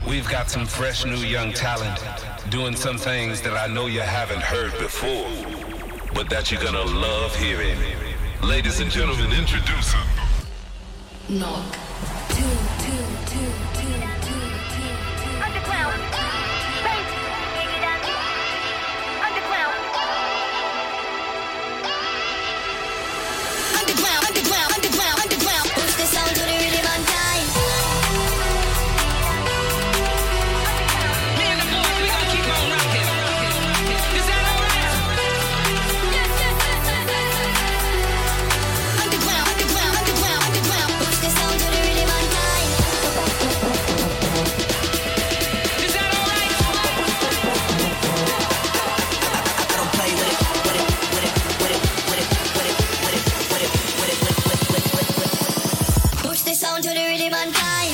We've got some fresh new young talent doing some things that I know you haven't heard before, but that you're gonna love hearing. Ladies and gentlemen, introducing Knock. Underground. Bass. Underground. Underground. Push the sound to the rhythm and time. Me and the boys, we gonna keep on rocking. Is that alright? Underground. Push the sound to the rhythm and time. Is that alright? I don't play with it. Push the sound to the rhythm and time.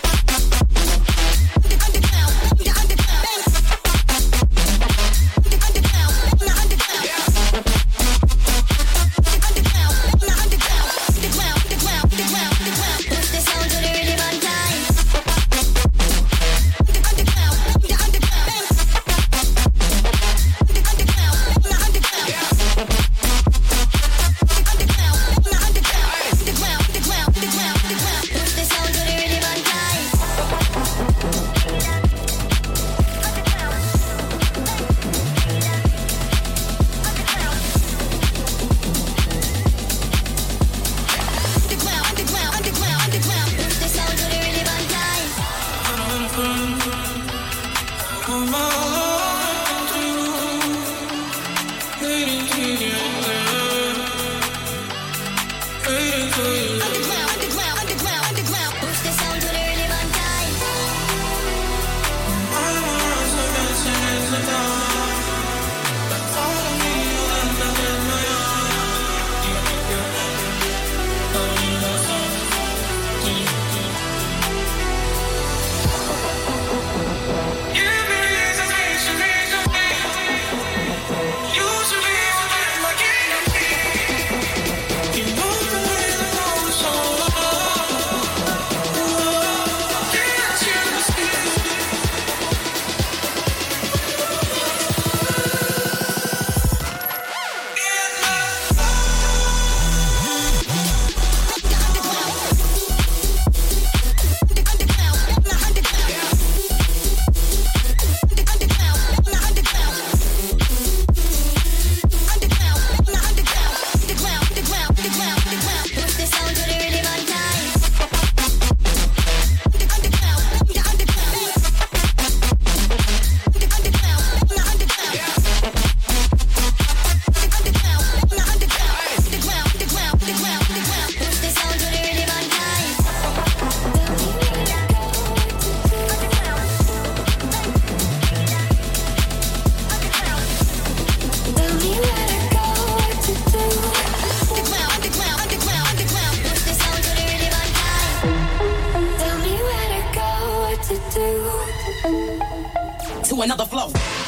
To another flow.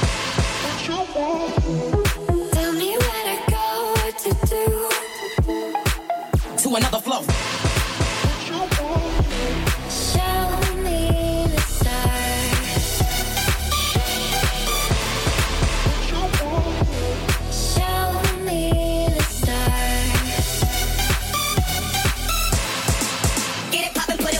Tell me where to go, what to do. To another flow. Show me the stars. Show me the stars. Get it poppin', put it.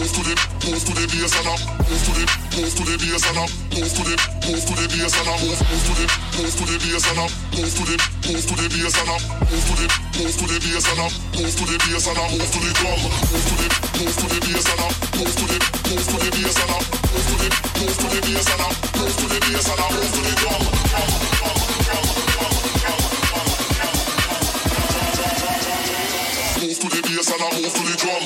bass and up, move to the bass and up, move to the bass and up, move to the bass and up, move to the bass and up, move to the bass and up, move to the bass and up, move to the drum, move to the bass and up, move to the bass and up, move to the bass and up, move to the bass and up, move to the drum. Move to the bass and I move to the drum.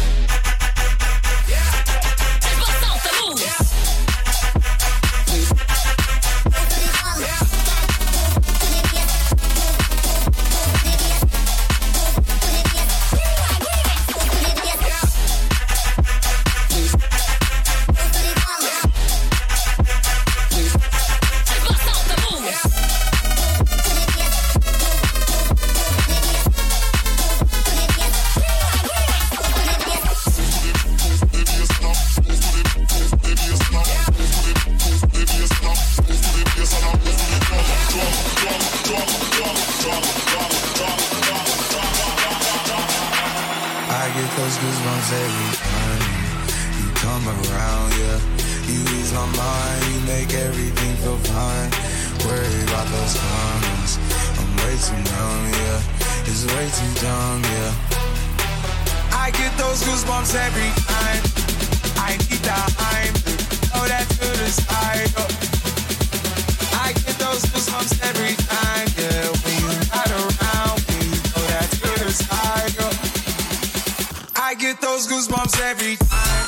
those goosebumps every time you come around, yeah. You ease my mind, you make everything feel fine. Worry about those comments, I'm way too numb, yeah. It's way too dumb, yeah. I get those goosebumps every time I need time, throw that to the side, I get those goosebumps every time, yeah. When you're not around, when you throw that to the side, I get those goosebumps every time.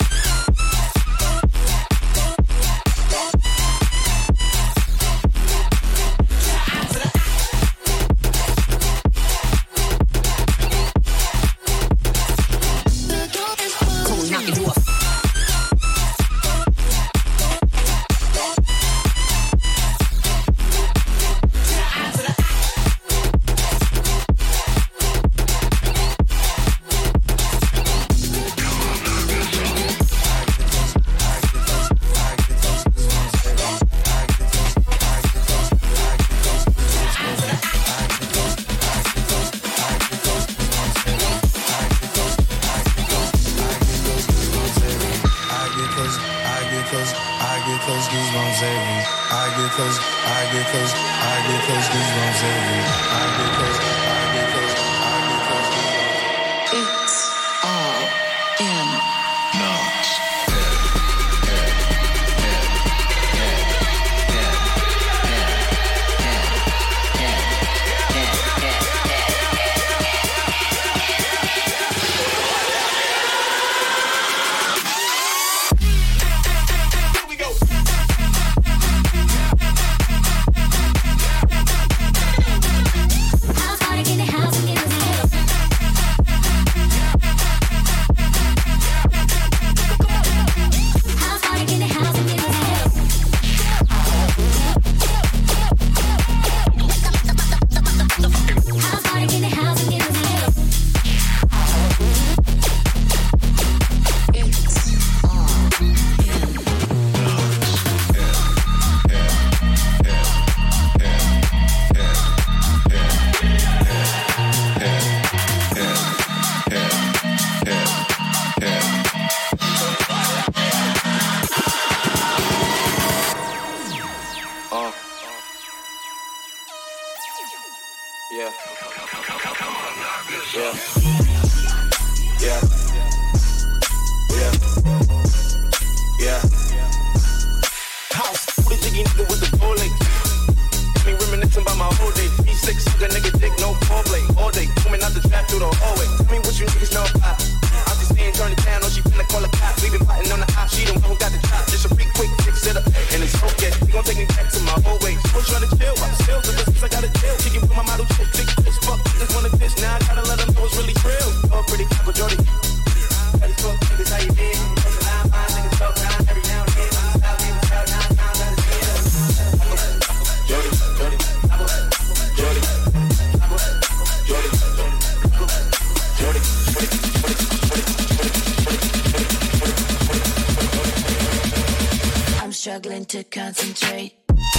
Struggling to concentrate.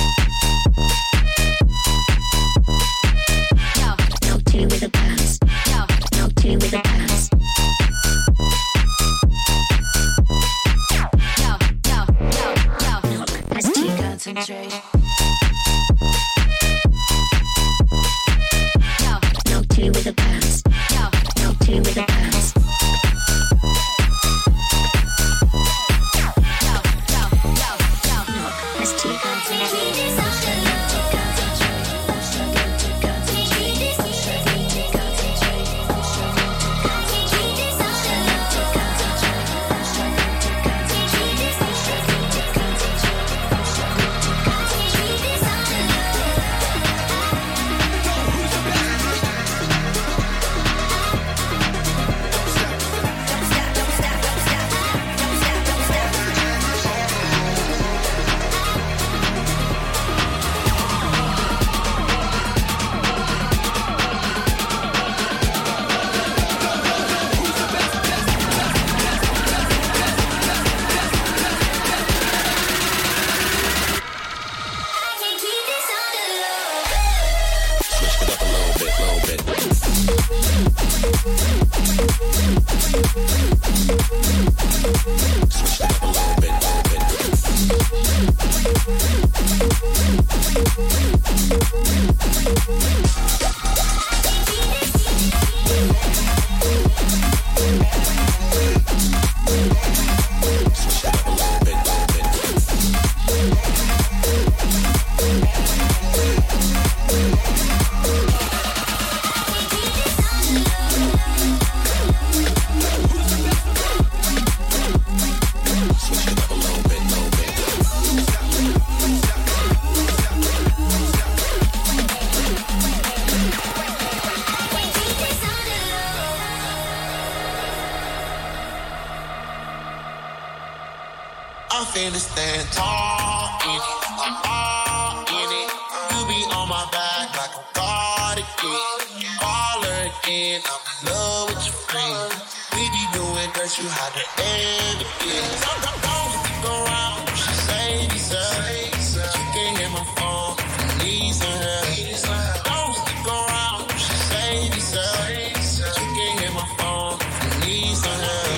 Yo, no tea with a pass. Yo, no tea with a pass. I'm finna stand tall in it, I'm all in it. You be on my back like a guard again, baller again. I'm in love with your friend. We be doing dirt, you had to end again. Don't stick around, she say this up. She can't hear my phone, needs some help. Don't stick around, she say this up. She can't hear my phone, needs some help.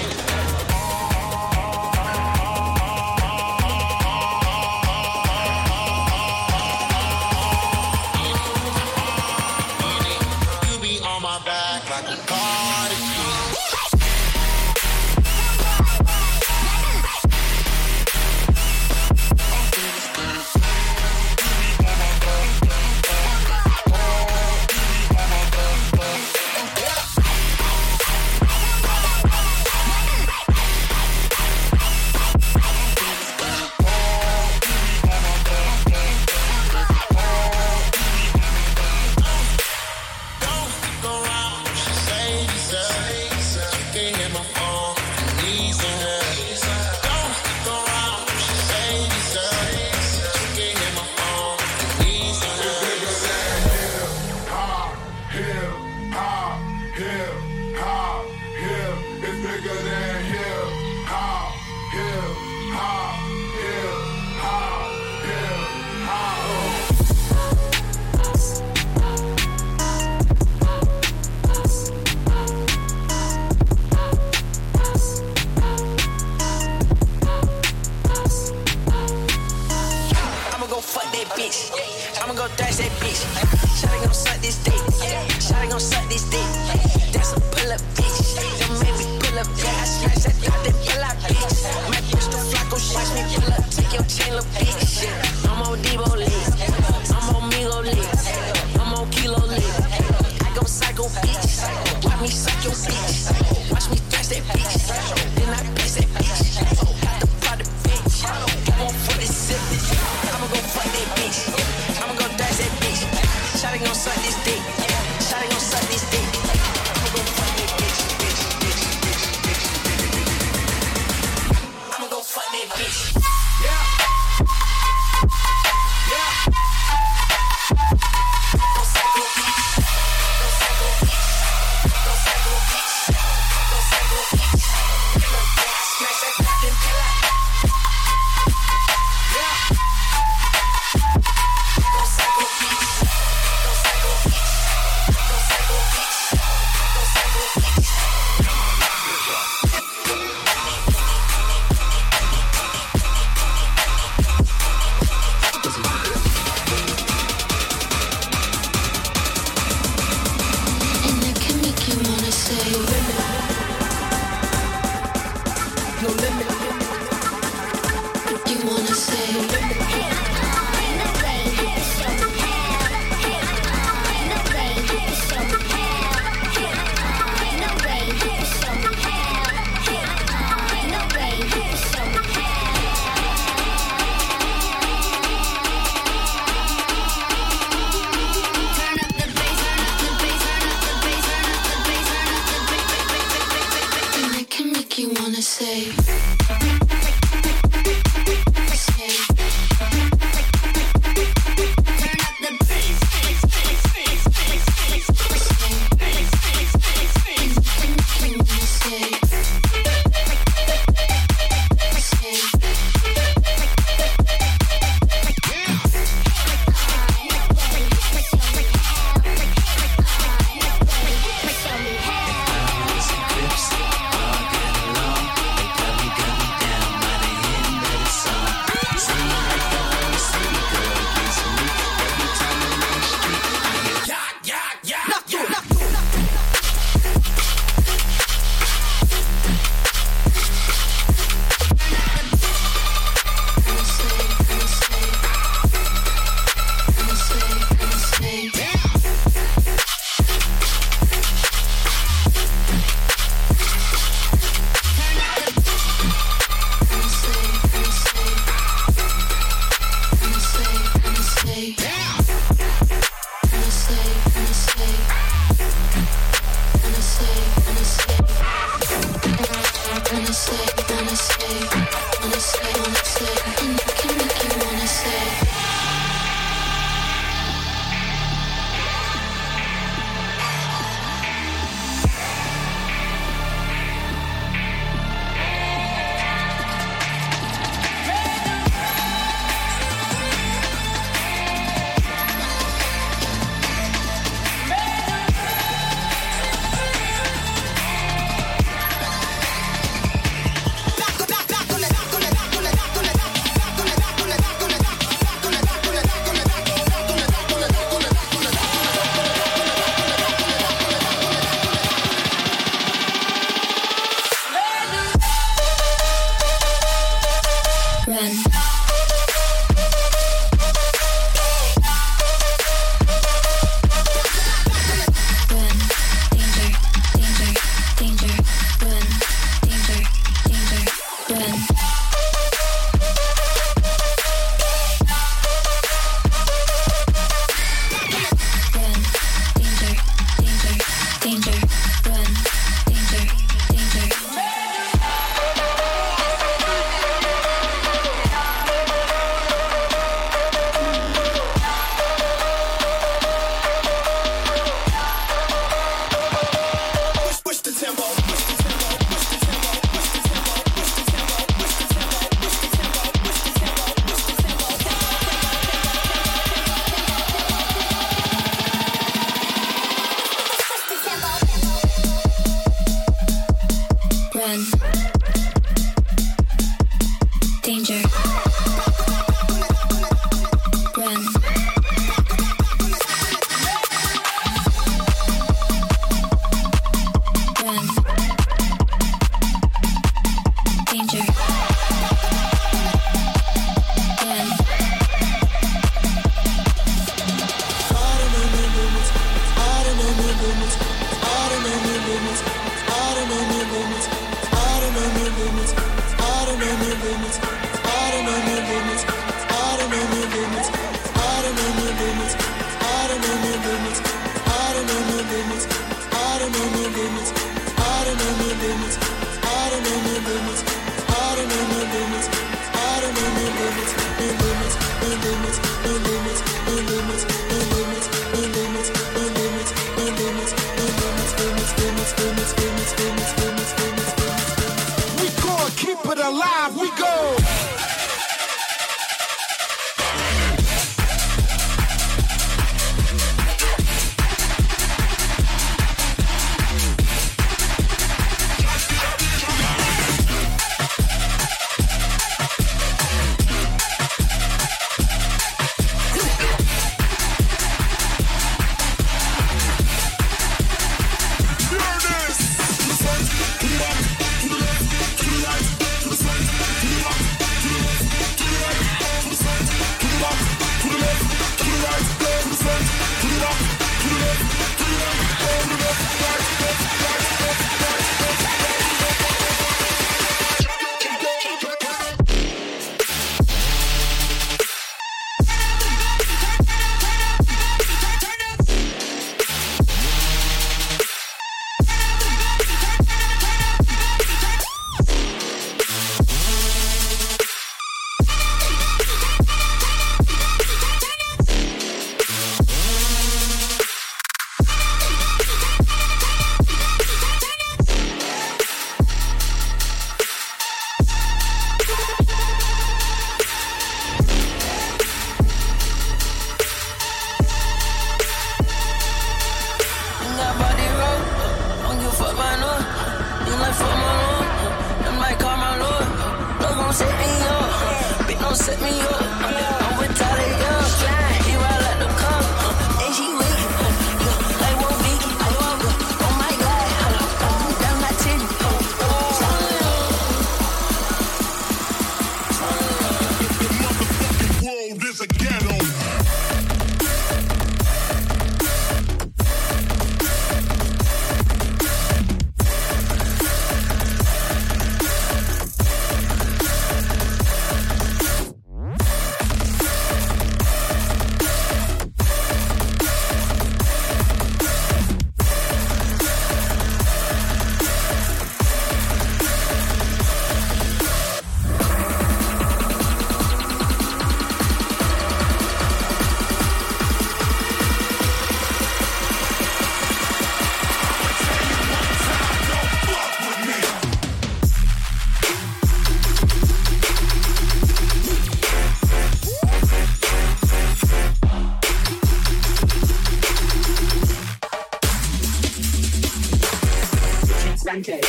Sanchez.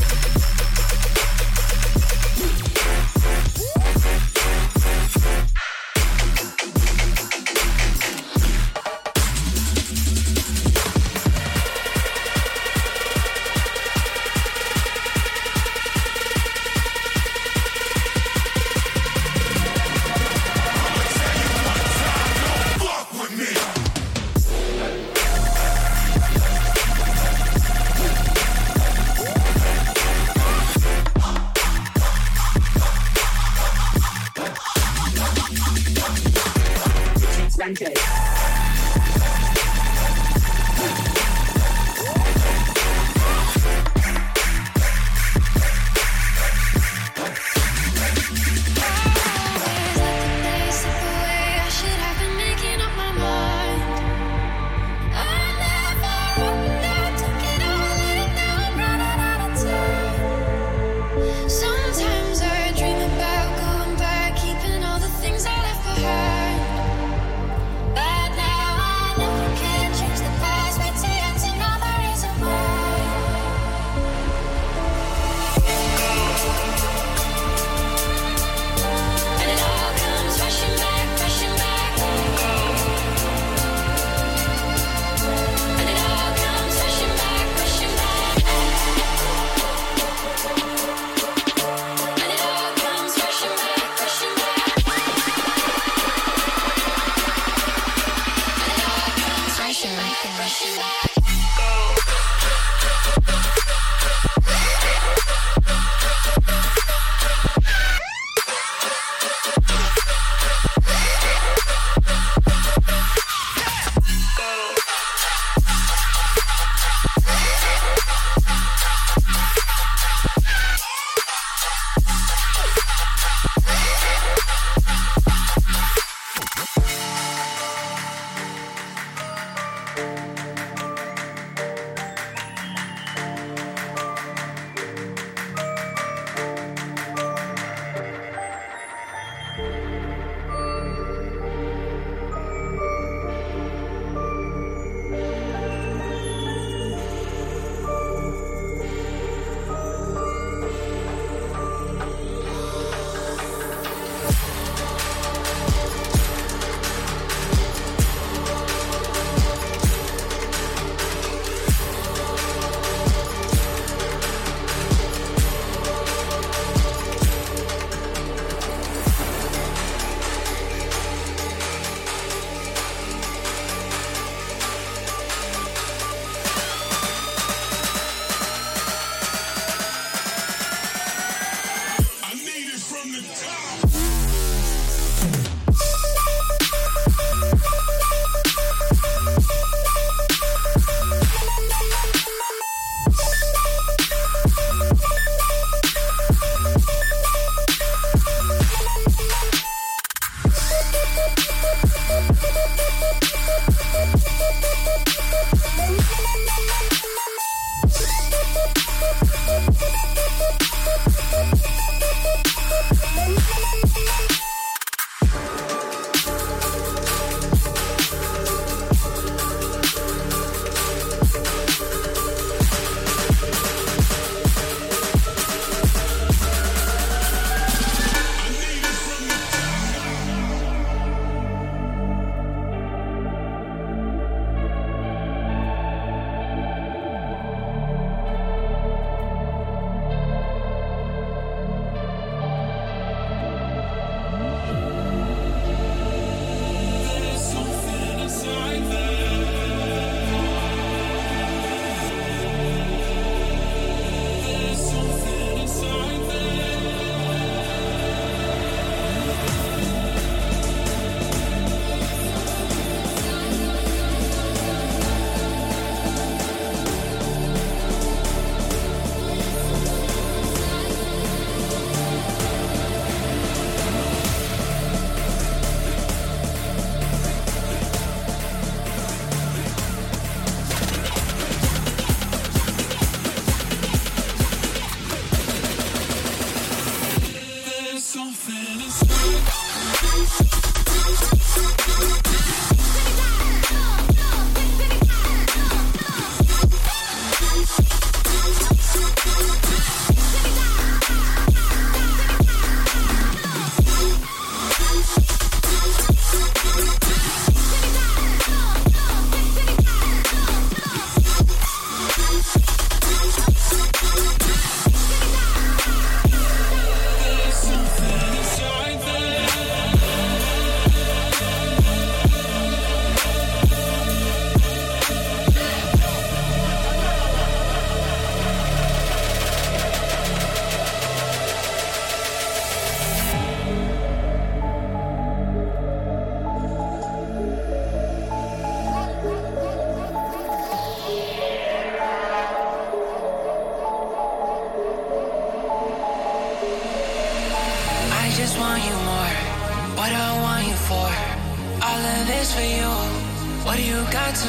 Sanchez. Sometimes I dream about going back, keeping all the things I left behind. But now I know you can't change the past, but it's another reason why. And it all comes rushing back, rushing back. And it all comes rushing back, rushing back. And it all comes rushing back, rushing back. And it all comes rushing back, rushing back.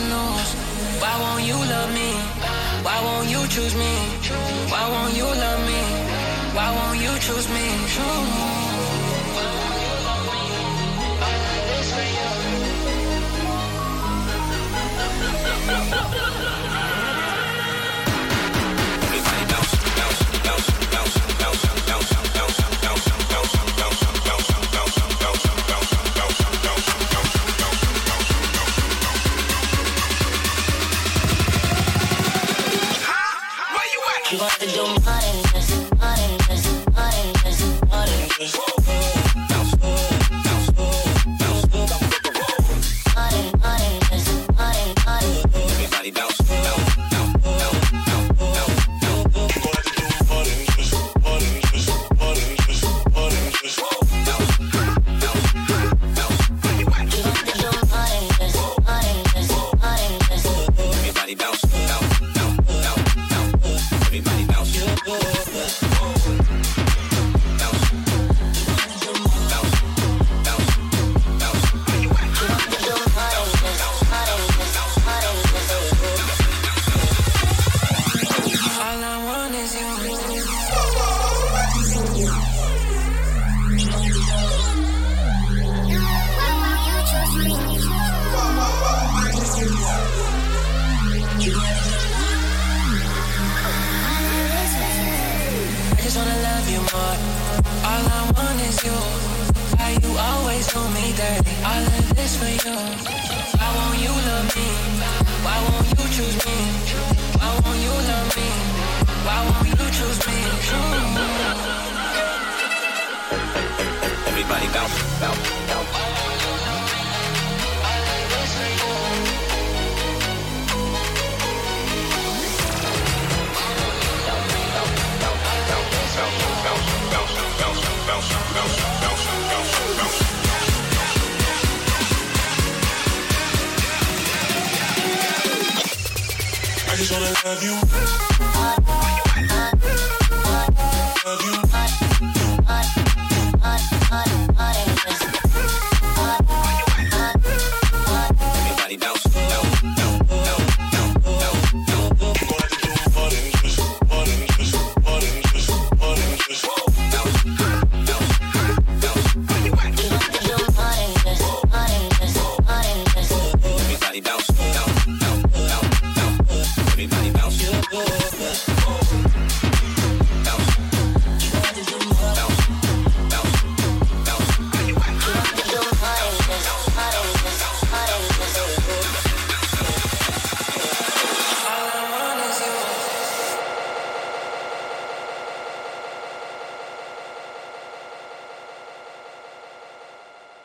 lose? Why won't you love me? Why won't you choose me? Why won't you love me? Why won't you choose me? You want to do more than this, more than this, more than this, more than this. More than this, more than everybody bounce, bounce, bounce, bounce, bounce, bounce. You want to do more than this, more than this, more than this, more than this. Bounce, bounce, bounce. You want to do more than this, more than this, more than this. Everybody bounce, bounce, bounce, bounce, bounce. Everybody bounce. All I want is you. I just wanna love you more. All I want is you. Why you always do me dirty? All of this for you. Why won't you love me? Why won't you choose me? Why won't you love me? Why won't you choose me? Everybody bounce, bounce, bounce. I just wanna love you. Love you.